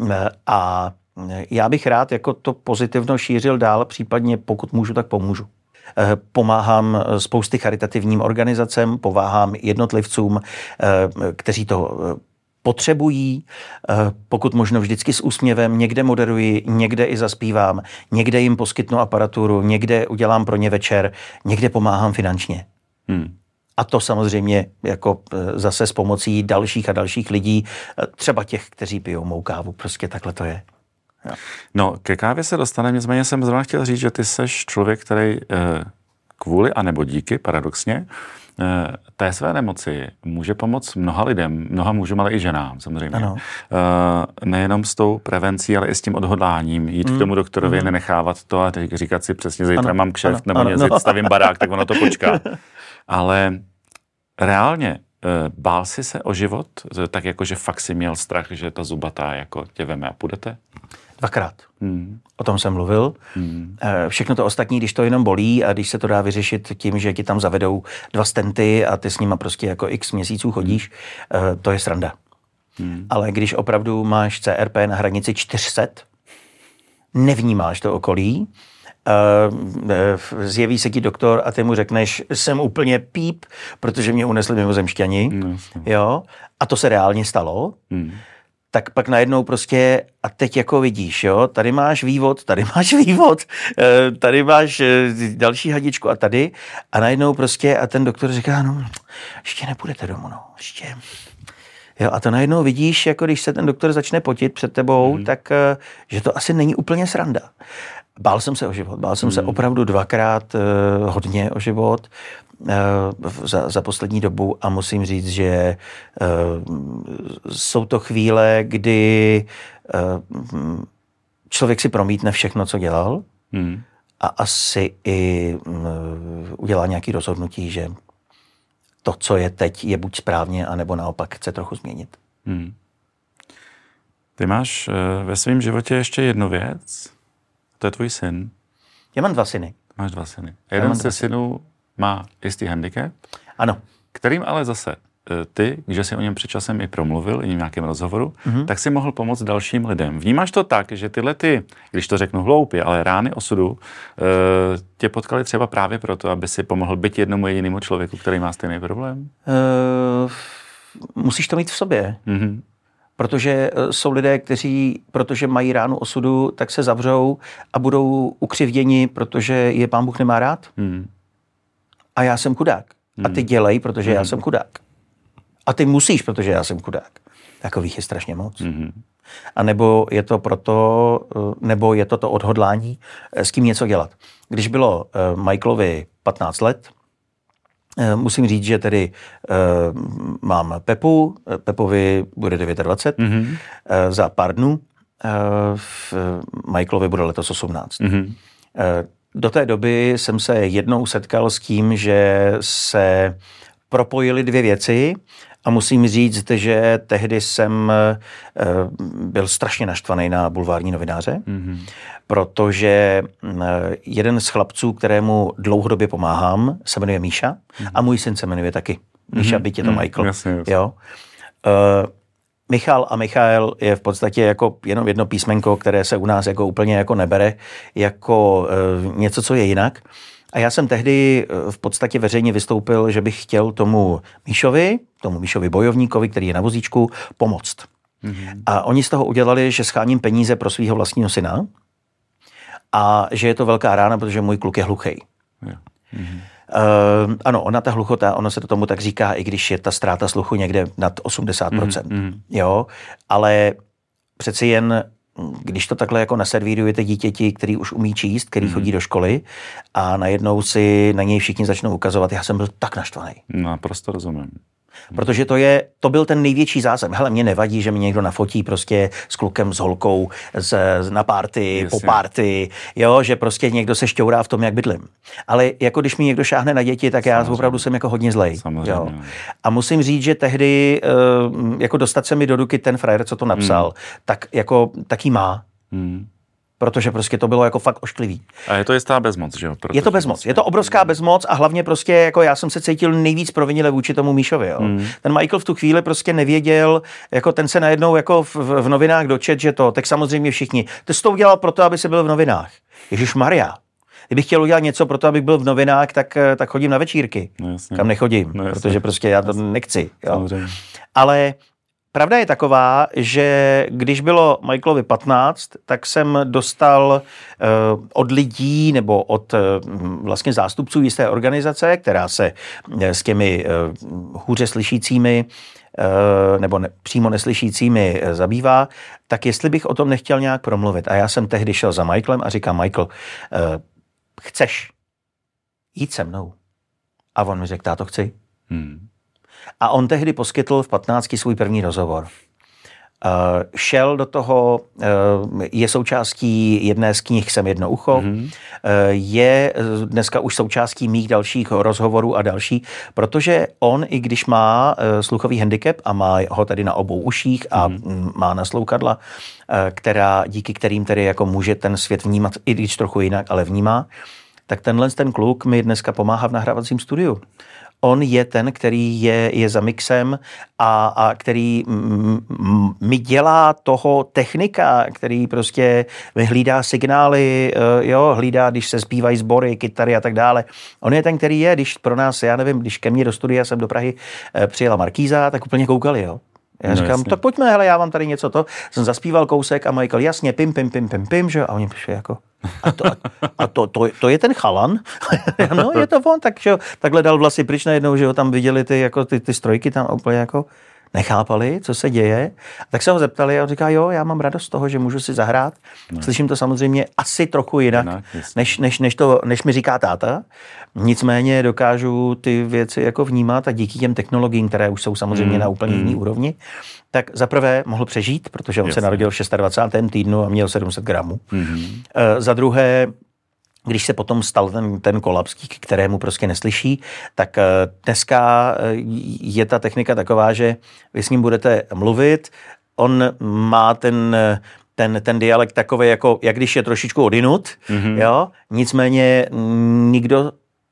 a já bych rád jako to pozitivno šířil dál, případně pokud můžu, tak pomůžu. Pomáhám spousty charitativním organizacím, pomáhám jednotlivcům, kteří to potřebují, pokud možno vždycky s úsměvem, někde moderuji, někde i zaspívám, někde jim poskytnu aparaturu, někde udělám pro ně večer, někde pomáhám finančně. Hmm. A to samozřejmě jako zase s pomocí dalších a dalších lidí, třeba těch, kteří pijou mou kávu, prostě takhle to je. Jo. No, ke kávě se dostaneme, nicméně jsem zrovna chtěl říct, že ty seš člověk, který kvůli, anebo díky, paradoxně, té své nemoci může pomoct mnoha lidem, mnoha mužům, ale i ženám samozřejmě. Ano. Nejenom s tou prevencí, ale i s tím odhodláním, jít mm. k tomu doktorovi, mm. nenechávat to a říkat si přesně, zítra ano. mám kšeft, ano. nebo něco, no. stavím barák, tak ono to počká. Ale reálně bál jsi se o život, tak jako, že fakt si měl strach, že ta zubatá jako tě veme a půjdete? Dvakrát. Hmm. O tom jsem mluvil. Hmm. Všechno to ostatní, když to jenom bolí a když se to dá vyřešit tím, že ti tam zavedou dva stenty a ty s nima prostě jako x měsíců chodíš, hmm. to je sranda. Hmm. Ale když opravdu máš C R P na hranici čtyři sta, nevnímáš to okolí, zjeví se ti doktor a ty mu řekneš, jsem úplně píp, protože mě unesli mimozemšťani, no, jo, a to se reálně stalo, hmm. tak pak najednou prostě, a teď jako vidíš, jo, tady máš vývod, tady máš vývod, tady máš další hadičku a tady, a najednou prostě, a ten doktor říká, no, ještě nepůjdete domů, no, ještě... Jo, a to najednou vidíš, jako když se ten doktor začne potit před tebou, hmm. tak že to asi není úplně sranda. Bál jsem se o život. Bál jsem hmm. se opravdu dvakrát uh, hodně o život uh, za, za poslední dobu a musím říct, že uh, jsou to chvíle, kdy uh, člověk si promítne všechno, co dělal hmm. a asi i uh, udělá nějaké rozhodnutí, že to, co je teď, je buď správně, anebo naopak chce trochu změnit. Hmm. Ty máš uh, ve svém životě ještě jednu věc. To je tvůj syn. Já mám dva syny. Máš dva syny. Jeden ze synů má jistý handicap. Ano. Kterým ale zase ty, že jsi o něm před časem i promluvil, i v nějakém rozhovoru, mm-hmm. tak si mohl pomoct dalším lidem. Vnímáš to tak, že tyhle ty, když to řeknu hloupě, ale rány osudu, tě potkaly třeba právě proto, aby si pomohl byť jednomu jedinému člověku, který má stejný problém? Uh, musíš to mít v sobě. Mm-hmm. Protože jsou lidé, kteří, protože mají ránu osudu, tak se zavřou a budou ukřivděni, protože je Pán Bůh nemá rád. Mm. A já jsem chudák. Mm. A ty dělej, protože mm. já jsem chudák. A ty musíš, protože já jsem chudák. Takových je strašně moc. Mm. A nebo je to proto, nebo je to to odhodlání s tím něco dělat. Když bylo Michaelovi patnáct let, musím říct, že tedy uh, mám Pepu, Pepovi bude dvacet devět mm-hmm. uh, za pár dnů, uh, Michaelovi bude letos osmnáct. Mm-hmm. Uh, do té doby jsem se jednou setkal s tím, že se propojily dvě věci a musím říct, že tehdy jsem uh, byl strašně naštvaný na bulvární novináře, mm-hmm. protože jeden z chlapců, kterému dlouhodobě pomáhám, se jmenuje Míša mm-hmm. a můj syn se jmenuje taky. Míša, mm-hmm. byť je to Michael. Jasně, jasně. Jo. Uh, Michal a Michael je v podstatě jako jenom jedno písmenko, které se u nás jako úplně jako nebere, jako uh, něco, co je jinak. A já jsem tehdy v podstatě veřejně vystoupil, že bych chtěl tomu Míšovi, tomu Míšovi bojovníkovi, který je na vozíčku, pomoct. Mm-hmm. A oni z toho udělali, že scháním peníze pro svého vlastního syna a že je to velká rána, protože můj kluk je hluchej. Yeah. Mm-hmm. Uh, ano, ona ta hluchota, ono se to tomu tak říká, i když je ta ztráta sluchu někde nad osmdesát procent. Mm-hmm. Jo, ale přeci jen když to takhle jako naservírujete dítěti, který už umí číst, který mm. chodí do školy a najednou si na něj všichni začnou ukazovat, já jsem byl tak naštvaný. No, prostě rozumím. Protože to je, to byl ten největší zásah. Hele, mě nevadí, že mi někdo nafotí prostě s klukem, s holkou, z, na párty, po párty, jo, že prostě někdo se šťourá v tom, jak bydlím. Ale jako když mi někdo šáhne na děti, tak já Samozřejmě. opravdu jsem jako hodně zlej. Jo. A musím říct, že tehdy jako dostat se mi do ruky ten frajer, co to napsal, hmm. tak jako taky má. Hmm. Protože prostě to bylo jako fakt ošklivý. A je to jistá bezmoc, že jo? Protože je to bezmoc, je to obrovská bezmoc a hlavně prostě jako já jsem se cítil nejvíc provinile vůči tomu Míšovi, jo. Mm. Ten Michael v tu chvíli prostě nevěděl, jako ten se najednou jako v, v novinách dočet, že to, tak samozřejmě všichni. Ty jsi to udělal proto, aby se byl v novinách. Ježišmarja. Kdybych chtěl udělat něco pro to, abych byl v novinách, tak, tak chodím na večírky. No, kam nechodím, no, protože prostě já to jasně. nechci. Jo. Ale pravda je taková, že když bylo Michaelovi patnáct, tak jsem dostal uh, od lidí nebo od uh, vlastně zástupců jisté organizace, která se uh, s těmi uh, hůře slyšícími uh, nebo ne, přímo neslyšícími uh, zabývá, tak jestli bych o tom nechtěl nějak promluvit. A já jsem tehdy šel za Michaelem a říkám, Michael, uh, chceš jít se mnou? A on mi řekl, táto chci. Hmm. A on tehdy poskytl v patnácti svůj první rozhovor. Uh, šel do toho, uh, je součástí jedné z knih Jsem jedno ucho, mm-hmm. uh, je dneska už součástí mých dalších rozhovorů a další, protože on, i když má uh, sluchový handicap a má ho tady na obou uších a mm-hmm. má nasloukadla, uh, která, díky kterým tedy jako může ten svět vnímat, i když trochu jinak, ale vnímá, tak tenhle ten kluk mi dneska pomáhá v nahrávacím studiu. On je ten, který je, je za mixem a, a který m, m, mi dělá toho technika, který prostě hlídá signály, jo, hlídá, když se zpívají sbory, kytary a tak dále. On je ten, který je, když pro nás, já nevím, když ke mně do studia jsem do Prahy přijela Markýza, tak úplně koukali, jo. Já no říkám, jasně. tak pojďme, hele, já vám tady něco to. Jsem zaspíval kousek a Michael, jasně, pim, pim, pim, pim, pim, že? A oni přišli jako, a to, a to, to, to je ten chalan? No, je to on, tak, že? Takhle dal vlasy pryč najednou, že ho tam viděli ty, jako, ty, ty strojky tam úplně jako nechápali, co se děje. Tak se ho zeptali a on říká, jo, já mám radost z toho, že můžu si zahrát. No. Slyším to samozřejmě asi trochu jinak, jinak než, než, než, to, než mi říká táta. Nicméně dokážu ty věci jako vnímat a díky těm technologiím, které už jsou samozřejmě mm, na úplně mm. jiný úrovni, tak zaprvé mohl přežít, protože on Jasně. se narodil v dvacátém šestém týdnu a měl sedm set gramů. Mm-hmm. E, za druhé, když se potom stal ten, ten kolaps, k kterému prostě neslyší, tak dneska je ta technika taková, že vy s ním budete mluvit, on má ten, ten, ten dialekt takový, jako, jak když je trošičku odinut, mm-hmm. jo, nicméně nikdo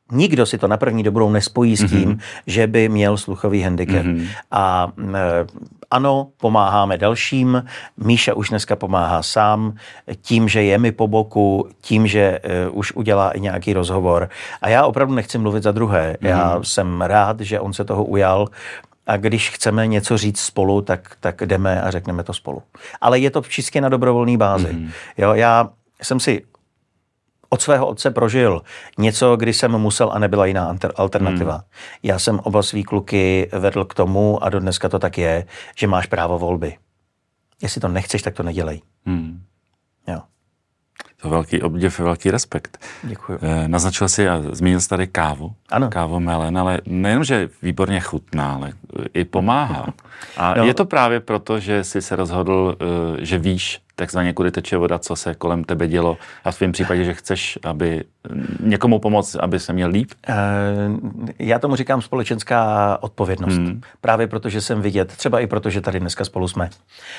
nikdo si to na první dobrou nespojí s tím, mm-hmm. že by měl sluchový handicap. Mm-hmm. A e, ano, pomáháme dalším. Míša už dneska pomáhá sám tím, že je mi po boku, tím, že e, už udělá i nějaký rozhovor. A já opravdu nechci mluvit za druhé. Mm-hmm. Já jsem rád, že on se toho ujal. A když chceme něco říct spolu, tak, tak jdeme a řekneme to spolu. Ale je to čistě na dobrovolné bázi. Mm-hmm. Jo, já jsem si od svého otce prožil něco, kdy jsem musel a nebyla jiná alternativa. Hmm. Já jsem oba svý kluky vedl k tomu, a do dneska to tak je, že máš právo volby. Jestli to nechceš, tak to nedělej. Hmm. Jo. To velký obdiv, velký respekt. Děkuju. E, naznačil jsi a zmínil jsi tady kávu. Ano. Kávu Melen, ale nejenom, že výborně chutná, ale i pomáhá. A no. je to právě proto, že jsi se rozhodl, že víš takzvaně, kudy teče voda, co se kolem tebe dělo, a v tvém případě, že chceš, aby někomu pomoct, aby se měl líp? Já tomu říkám společenská odpovědnost. Hmm. Právě proto, že jsem vidět, třeba i proto, že tady dneska spolu jsme.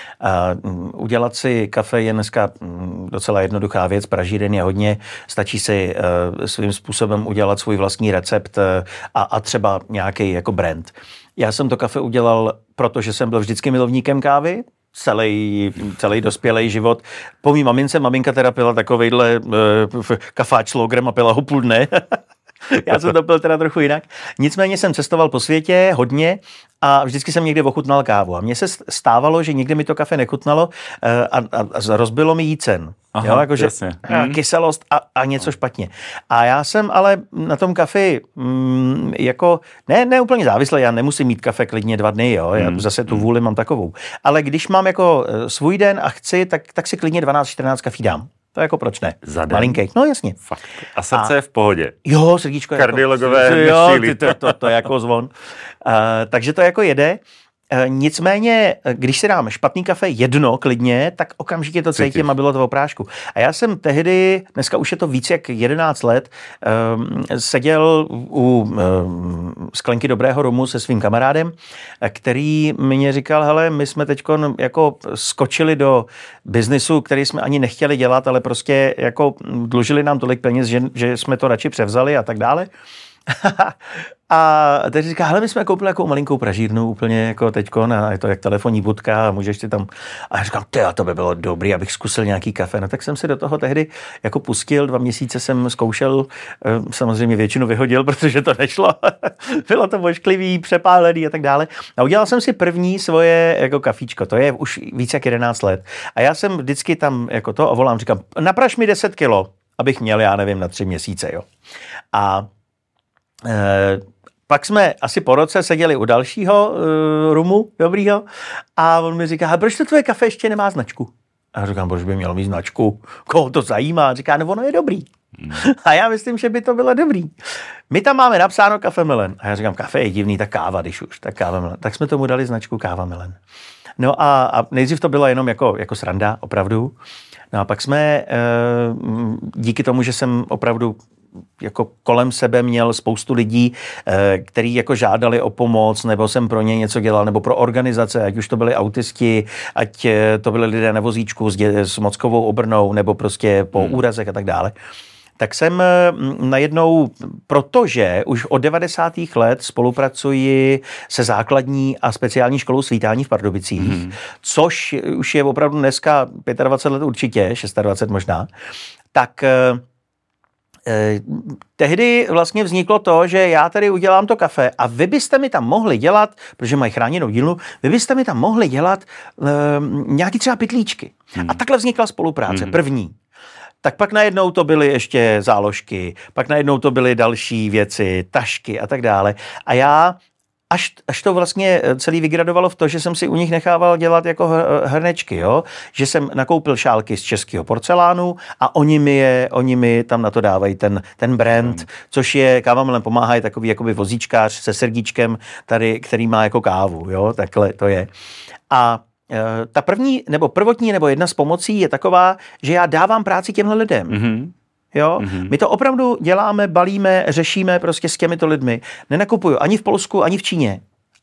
Udělat si kafe je dneska docela jednoduchá věc, pražíren je hodně, stačí si svým způsobem udělat svůj vlastní recept a, a třeba nějaký jako brand. Já jsem to kafe udělal, protože jsem byl vždycky milovníkem kávy, celý, celý dospělý život. Po mý mamince, maminka teda pila takovejhle uh, kafáč s logrem a pila ho půl dne. Já jsem to pil teda trochu jinak. Nicméně jsem cestoval po světě hodně a vždycky jsem někde ochutnal kávu. A mně se stávalo, že někde mi to kafe nechutnalo a, a, a rozbilo mi jícen. Aha, jo, jakože kyselost a, a něco špatně. A já jsem ale na tom kafi mm, jako, ne, ne úplně závislý, já nemusím mít kafe klidně dva dny, jo, já mm. zase tu vůli mám takovou. Ale když mám jako svůj den a chci, tak, tak si klidně dvanáct čtrnáct kafí dám. To jako proč ne? Za den? Malinký. No jasně. Fakt. A srdce a, je v pohodě. Jo, srdíčko je kardiologové jako, jo, ty, to, to, to jako zvon. Uh, takže to jako jede. Uh, nicméně, když si dám špatný kafe jedno klidně, tak okamžitě to cítím a bylo to v oprášku. A já jsem tehdy, dneska už je to víc jak jedenáct let, um, seděl u um, sklenky dobrého rumu se svým kamarádem, který mě říkal, hele, my jsme teďko jako skočili do biznisu, který jsme ani nechtěli dělat, ale prostě jako dlužili nám tolik peněz, že, že jsme to radši převzali a tak dále. A teď říká, hele, my jsme koupili jako malinkou pražírnu úplně jako teďko, a je to jak telefonní budka a můžeš si tam, a já říkám, ty, a to by bylo dobrý, abych zkusil nějaký kafe. No tak jsem si do toho tehdy jako pustil, dva měsíce jsem zkoušel, samozřejmě většinu vyhodil, protože to nešlo. Bylo to ošklivý, přepálený a tak dále. A udělal jsem si první svoje jako kafíčko, to je už víc jak jedenáct let. A já jsem vždycky tam jako to a volám, říkám, napraž mi deset kilo, abych měl, já nevím, na tři měsíce, jo. A e, pak jsme asi po roce seděli u dalšího uh, rumu dobrýho a on mi říká, proč to tvoje kafe ještě nemá značku? A já říkám, proč by mělo mít značku? Koho to zajímá? A říká, no ono je dobrý. Mm. A já myslím, že by to bylo dobrý. My tam máme napsáno Kafe Melen. A já říkám, kafe je divný, tak káva, když už, tak káva Melen. Tak jsme tomu dali značku Káva Melen. No a, a nejdřív to bylo jenom jako, jako sranda, opravdu. No a pak jsme, uh, díky tomu, že jsem opravdu jako kolem sebe měl spoustu lidí, kteří jako žádali o pomoc, nebo jsem pro ně něco dělal, nebo pro organizace, ať už to byli autisti, ať to byli lidé na vozíčku s, dě, s mozkovou obrnou, nebo prostě po hmm. úrazech a tak dále. Tak jsem najednou, protože už od devadesátých let spolupracuji se základní a speciální školou svítání v Pardubicích, hmm. což už je opravdu dneska dvacet pět let určitě, dvacet šest možná, tak tehdy vlastně vzniklo to, že já tady udělám to kafe a vy byste mi tam mohli dělat, protože mají chráněnou dílnu, vy byste mi tam mohli dělat um, nějaký třeba pytlíčky. Hmm. A takhle vznikla spolupráce, hmm. první. Tak pak najednou to byly ještě záložky, pak najednou to byly další věci, tašky a tak dále. A já Až, až to vlastně celý vygradovalo v to, že jsem si u nich nechával dělat jako hrnečky, jo? Že jsem nakoupil šálky z českého porcelánu a oni mi, je, oni mi tam na to dávají ten, ten brand, mm. což je, Káva Melen pomáhá, je takový jakoby vozíčkář se srdíčkem tady, který má jako kávu, jo? Takhle to je. A e, ta první, nebo prvotní, nebo jedna z pomocí je taková, že já dávám práci těmhle lidem. Mm-hmm. Jo? Mm-hmm. My to opravdu děláme, balíme, řešíme prostě s těmito lidmi. Nenakupuju ani v Polsku, ani v Číně.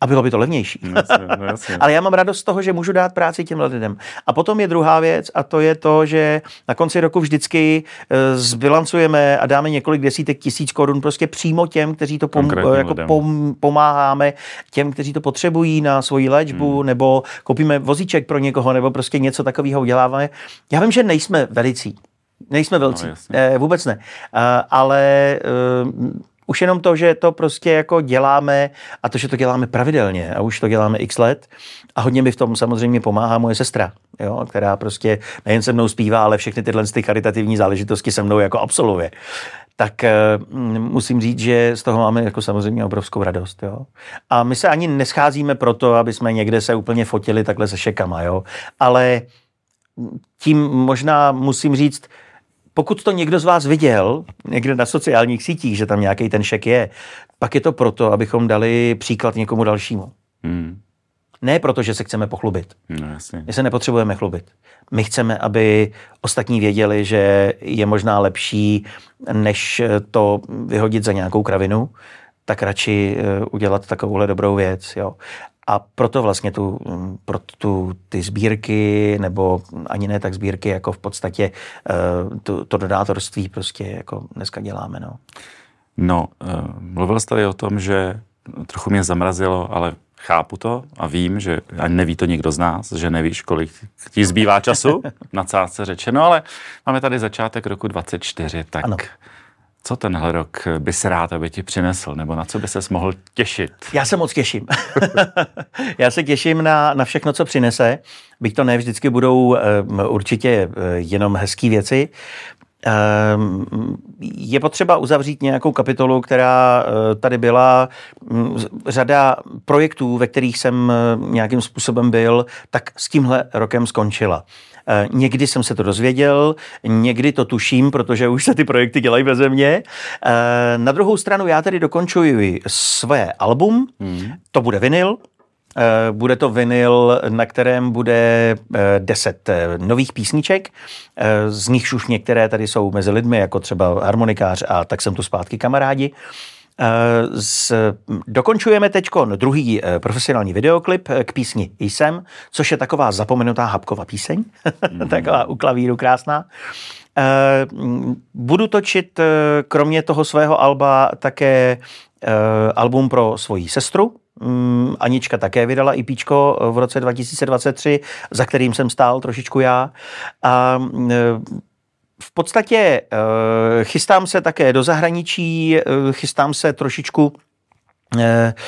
A bylo by to levnější. Jasně, no jasně. Ale já mám radost z toho, že můžu dát práci těm lidem. A potom je druhá věc a to je to, že na konci roku vždycky zbilancujeme a dáme několik desítek tisíc korun prostě přímo těm, kteří to pom- jako pom- pomáháme, těm, kteří to potřebují na svoji léčbu, hmm. nebo koupíme vozíček pro někoho, nebo prostě něco takového uděláváme. Já vím, že nejsme velicí. Nejsme velcí. No, eh, vůbec ne. Uh, ale uh, už jenom to, že to prostě jako děláme a to, že to děláme pravidelně a už to děláme x let a hodně mi v tom samozřejmě pomáhá moje sestra, jo, která prostě nejen se mnou zpívá, ale všechny tyhle ty charitativní záležitosti se mnou jako absolvuje. Tak uh, musím říct, že z toho máme jako samozřejmě obrovskou radost. Jo. A my se ani nescházíme proto, aby jsme někde se úplně fotili takhle se šekama, jo. Ale tím možná musím říct, pokud to někdo z vás viděl někde na sociálních sítích, že tam nějaký ten šek je, pak je to proto, abychom dali příklad někomu dalšímu. Hmm. Ne proto, že se chceme pochlubit. No, jasně. My se nepotřebujeme chlubit. My chceme, aby ostatní věděli, že je možná lepší, než to vyhodit za nějakou kravinu, tak radši udělat takovouhle dobrou věc. Jo. A proto vlastně tu, pro tu, ty sbírky, nebo ani ne tak sbírky, jako v podstatě to, to donátorství prostě jako dneska děláme. No, no mluvil jste tady o tom, že trochu mě zamrazilo, ale chápu to a vím, že ani neví to nikdo z nás, že nevíš, kolik ti zbývá času, nadsázce řečeno, ale máme tady začátek roku dvacet čtyři, tak ano. Co tenhle rok by si rád, aby ti přinesl, nebo na co by ses mohl těšit? Já se moc těším. Já se těším na, na všechno, co přinese, byť to ne vždycky budou uh, určitě uh, jenom hezký věci. Uh, je potřeba uzavřít nějakou kapitolu, která uh, tady byla. Um, řada projektů, ve kterých jsem uh, nějakým způsobem byl, tak s tímhle rokem skončila. Někdy jsem se to dozvěděl, někdy to tuším, protože už se ty projekty dělají beze mě. Na druhou stranu já tedy dokončuji své album, hmm. to bude vinyl. Bude to vinyl, na kterém bude deset nových písniček, z nichž už některé tady jsou mezi lidmi, jako třeba Harmonikář a Tak jsem tu zpátky kamarádi. Z, dokončujeme teďkon druhý profesionální videoklip k písni Jsem, což je taková zapomenutá Habkova píseň, mm. taková u klavíru krásná. Budu točit kromě toho svého alba také album pro svoji sestru. Anička také vydala EPčko v roce dva tisíce dvacet tři, za kterým jsem stál trošičku já. A v podstatě uh, chystám se také do zahraničí, uh, chystám se trošičku uh,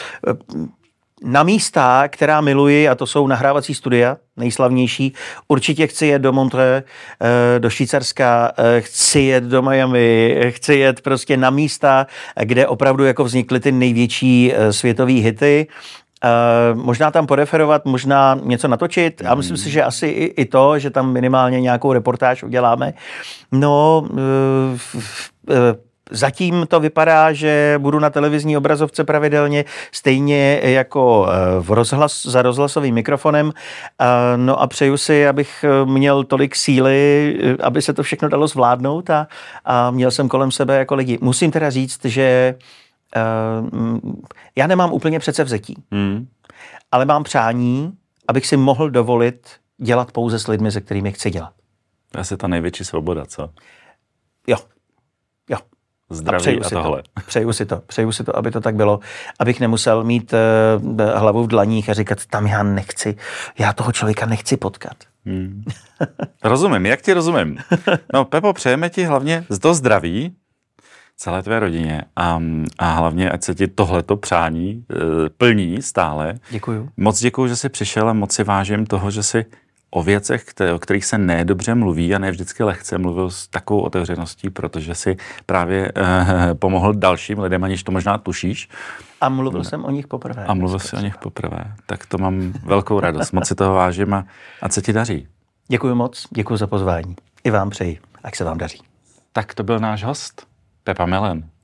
na místa, která miluji, a to jsou nahrávací studia, nejslavnější. Určitě chci jet do Montreux, uh, do Švýcarska, uh, chci jet do Miami, chci jet prostě na místa, kde opravdu jako vznikly ty největší uh, světové hity. Uh, možná tam poreferovat, možná něco natočit a myslím si, že asi i, i to, že tam minimálně nějakou reportáž uděláme. No, uh, uh, zatím to vypadá, že budu na televizní obrazovce pravidelně, stejně jako v rozhlas, za rozhlasovým mikrofonem. Uh, no a přeju si, abych měl tolik síly, aby se to všechno dalo zvládnout a, a měl jsem kolem sebe jako lidi. Musím teda říct, že Uh, já nemám úplně předsevzetí, hmm. ale mám přání, abych si mohl dovolit dělat pouze s lidmi, se kterými chci dělat. To je asi ta největší svoboda, co? Jo, jo. Zdraví a, a tohle. To. Přeju si to, přeju si to, aby to tak bylo, abych nemusel mít uh, hlavu v dlaních a říkat, tam já nechci, já toho člověka nechci potkat. Hmm. Rozumím, jak ti rozumím. No Pepo, přejeme ti hlavně to zdraví, celé tvé rodině a, a hlavně, ať se ti tohleto přání e, plní stále. Děkuju. Moc děkuju, že jsi přišel a moc si vážím toho, že jsi o věcech, které, o kterých se nedobře mluví a ne vždycky lehce mluvil s takovou otevřeností, protože si právě e, pomohl dalším lidem, aniž to možná tušíš. A mluvil jsem o nich poprvé. A mluvil jsi o nich poprvé. Tak to mám velkou radost. Moc si toho vážím a ať se ti daří. Děkuju moc, děkuju za pozvání. I vám přeji, ať se vám daří. Tak to byl náš host. Pepa Melen.